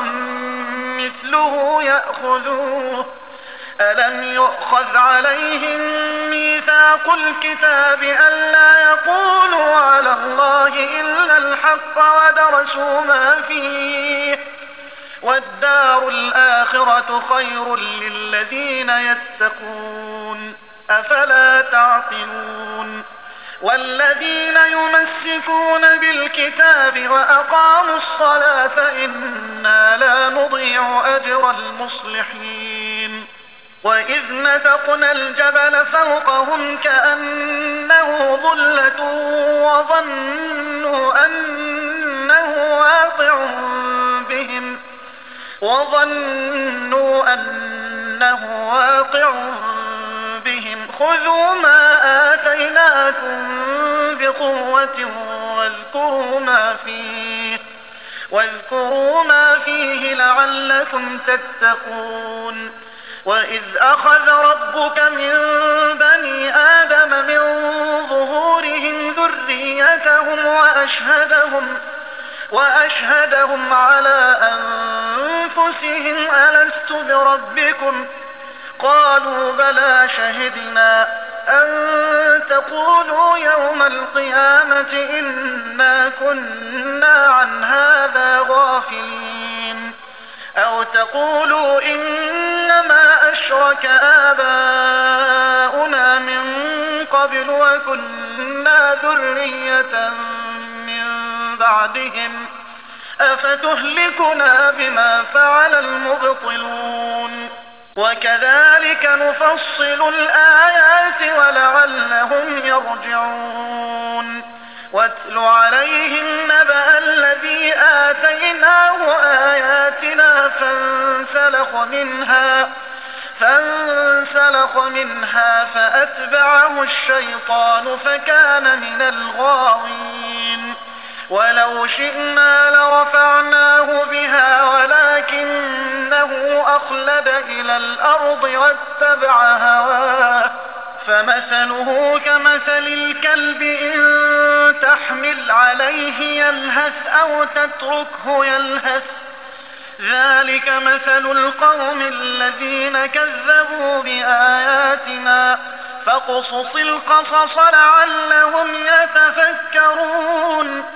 Speaker 1: مثله يأخذوه ألم يؤخذ عليهم ميثاق الكتاب ألا يقولوا على الله إلا الحق ودرسوا ما فيه والدار الآخرة خير للذين يتقون أفلا تعقلون والذين يمسكون بالكتاب وأقاموا الصلاة إنا لا نضيع أجر المصلحين وإذ نتقنا الجبل فوقهم كأنه ظلة وظنوا أنه واقع بهم وظنوا أنه واقع بهم خذوا ما آتيناكم بقوة واذكروا ما فيه واذكروا ما فيه لعلكم تتقون وإذ أخذ ربك من بني آدم من ظهورهم ذريتهم وأشهدهم وأشهدهم على أنفسهم ألست بربكم قالوا بلى شهدنا أن تقولوا يوم القيامة إنا كنا عن هذا غافلين أو تقولوا إنما أشرك آباؤنا من قبل وكنا ذرية من بعدهم أفتهلكنا بما فعل المبطلون وكذلك نفصل الآيات ولعلهم يرجعون واتل عليهم نبأ الذي آتيناه آياتنا فانسلخ منها فانسلخ منها فأتبعه الشيطان فكان من الغاوين ولو شئنا لرفعناه بها ولكنه أخلد إلى الأرض واتبع هواه فمثله كمثل الكلب إن تحمل عليه يلهث أو تتركه يلهث ذلك مثل القوم الذين كذبوا بآياتنا فاقصص القصص لعلهم يتفكرون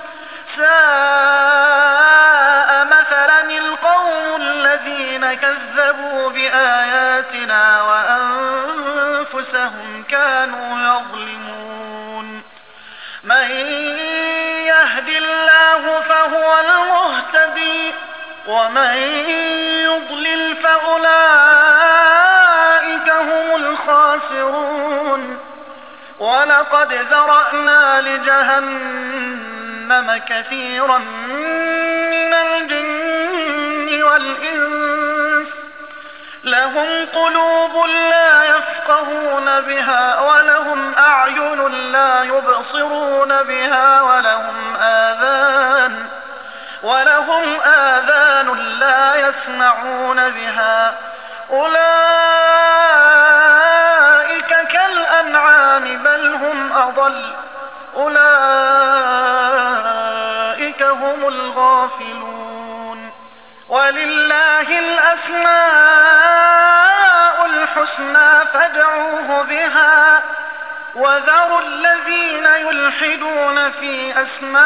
Speaker 1: ساء مثلا القوم الذين كذبوا بآياتنا وأنفسهم كانوا يظلمون من يهد الله فهو المهتدي ومن يضلل فأولئك هم الخاسرون. ولقد ذرأنا لجهنم كثيرا من الجن والإنس لهم قلوب لا يفقهون بها ولهم أعين لا يبصرون بها ولهم آذان ولهم آذان لا يسمعون بها أولئك كالأنعام بل هم أضل أولئك هم الغافلون. ولله الأسماء الحسنى فادعوه بها وذروا الذين يلحدون في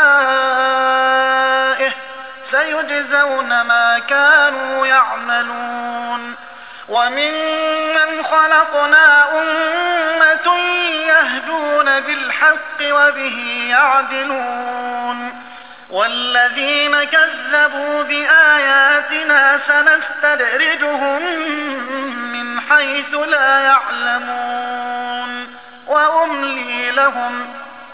Speaker 1: أسمائه سيجزون ما كانوا يعملون. وممن خلقنا أمة يهدون بالحق وبه يعدلون. والذين كذبوا بآياتنا سنستدرجهم من حيث لا يعلمون وأملي لهم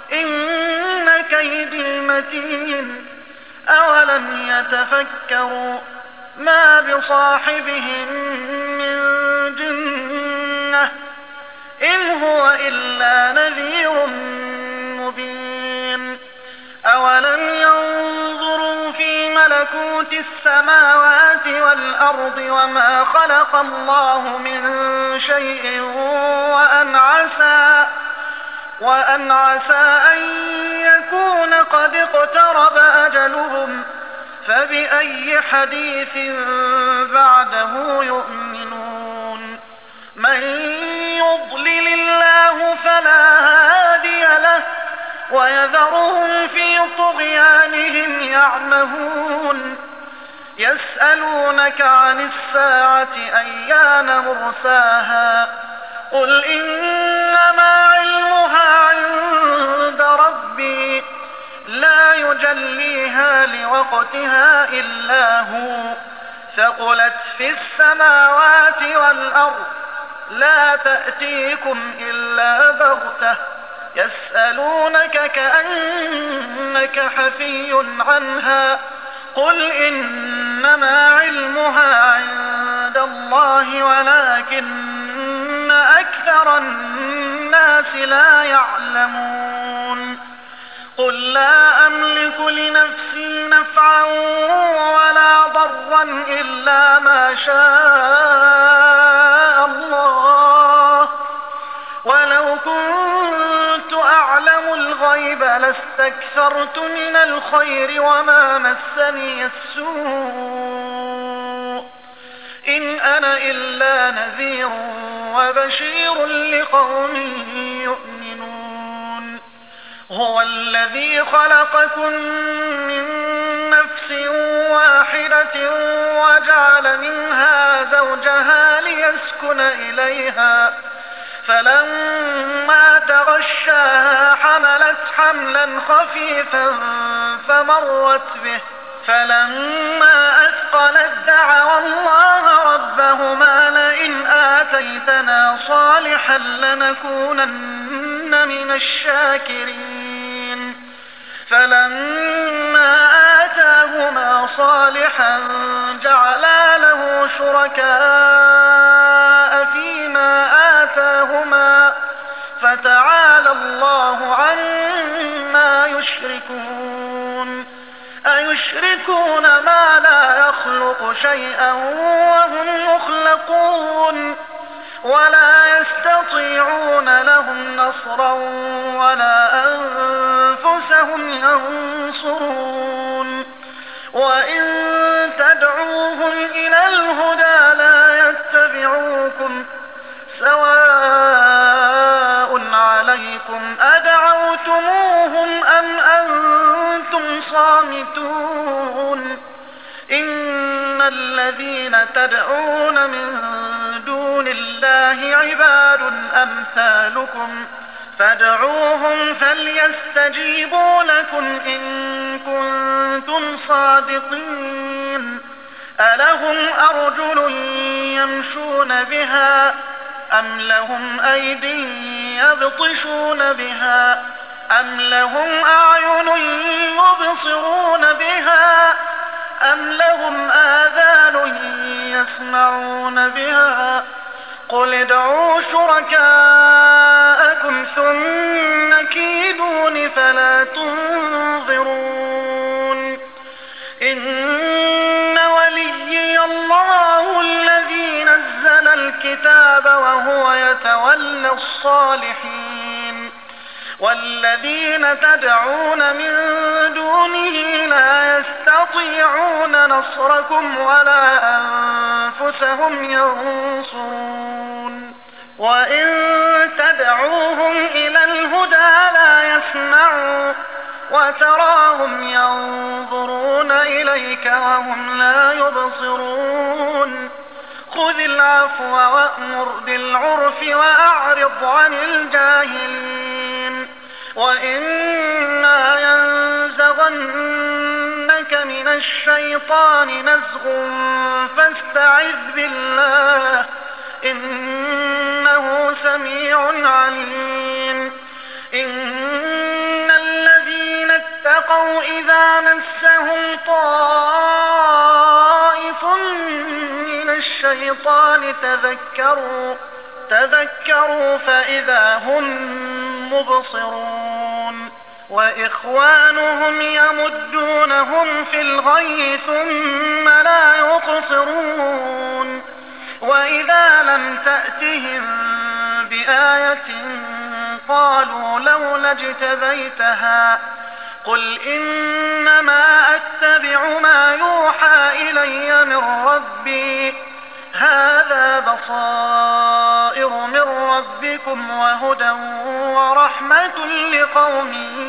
Speaker 1: إن كيدي متين. أولم يتفكروا ما بصاحبهم من جنة إن هو إلا نذير مبين. أولم ينظروا في ملكوت السماوات والأرض وما خلق الله من شيء وأن عسى وأن عسى أن يكون قد اقترب أجلهم فبأي حديث بعده يؤمنون. من يضلل الله فلا هادي له ويذرهم في طغيانهم يعمهون. يسألونك عن الساعة أيان مرساها قل إنما علمها عند ربي لا يجليها لوقتها إلا هو ثقلت في السماوات والأرض لا تأتيكم إلا بغتة يسألونك كأنك حفي عنها قل إنما علمها عند الله ولكن أكثر الناس لا يعلمون. قل لا أملك لنفسي نفعا ولا ضرا إلا ما شاء الله ولو كنت أعلم الغيب لاستكثرت من الخير وما مسني السوء إن أنا إلا نذير وبشير لقوم يؤمنون. هو الذي خلقكم من نفس واحدة وجعل منها زوجها ليسكن إليها فلما تغشاها حملت حملا خفيفا فمرت به فلما أثقلت دعوا الله ربهما لئن آتيتنا صالحا لنكونن من الشاكرين فلما آتاهما صالحا جعلا له شركاء فيما آتاهما فتعالى الله عما يشركون. أيشركون ما لا يخلق شيئا وهم يخلقون ولا يستطيعون لهم نصرا ولا أنفسهم ينصرون. وإن تدعوهم إلى الهدى لا يتبعوكم سواء عليكم أدعوتموهم أم أنتم صامتون. إن الذين تدعون من دون الله عباد أمثالكم فادعوهم فليستجيبوا لكم إن كنتم صادقين. ألهم أرجل يمشون بها أم لهم أيد يبطشون بها أم لهم أعين يبصرون بها أم لهم آذان يسمعون بها قل ادعوا شركاءكم ثم كيدون فلا تنظرون إن وليي الله الذي نزل الكتاب وهو يتولى الصالحين والذين تدعون من دونه لا يستطيعون نصركم ولا أنفسهم ينصرون وإن تدعوهم إلى الهدى لا يسمعوا وتراهم ينظرون إليك وهم لا يبصرون خذ العفو وأمر بالعرف وأعرض عن الجاهلين وإما ينزغنك من الشيطان نزغ فاستعذ بالله إنه سميع عليم إن الذين اتقوا إذا مسهم طائف من الشيطان تذكروا تذكروا فإذا هم مبصرون وإخوانهم يمدونهم في الغي ثم لا يقصرون وإذا لم تأتهم بآية قالوا لولا اجتبيتها قل إنما أتبع ما يوحى إلي من ربي هذا بصائر من ربكم وهدى ورحمة لقوم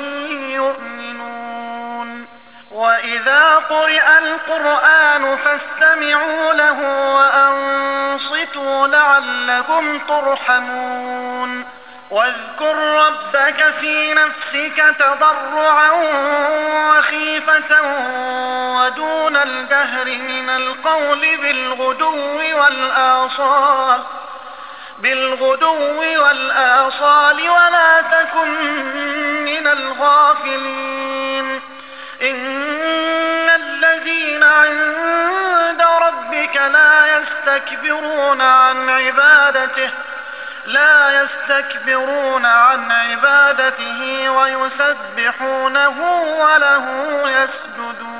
Speaker 1: يؤمنون وإذا قرئ القرآن فاستمعوا له وأنصتوا لعلكم ترحمون واذكر ربك في نفسك تضرعا وخيفة ودون الجهر من القول بالغدو والآصال بالغدو والآصال ولا تكن من الغافلين إن الذين عند ربك لا يستكبرون عن عبادته لا يستكبرون عن عبادته ويسبحونه وله يسجدون